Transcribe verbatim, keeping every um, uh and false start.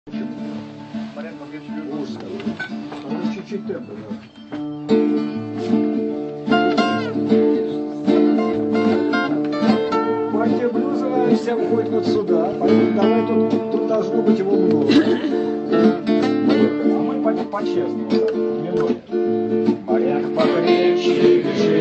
Порядка в чуть-чуть темпа, да. Партия блюзовая вся входит вот сюда, поэтому давай тут, тут должно быть его много. А мы пойдем по-честному, в миноре. Моряк по речке бежит.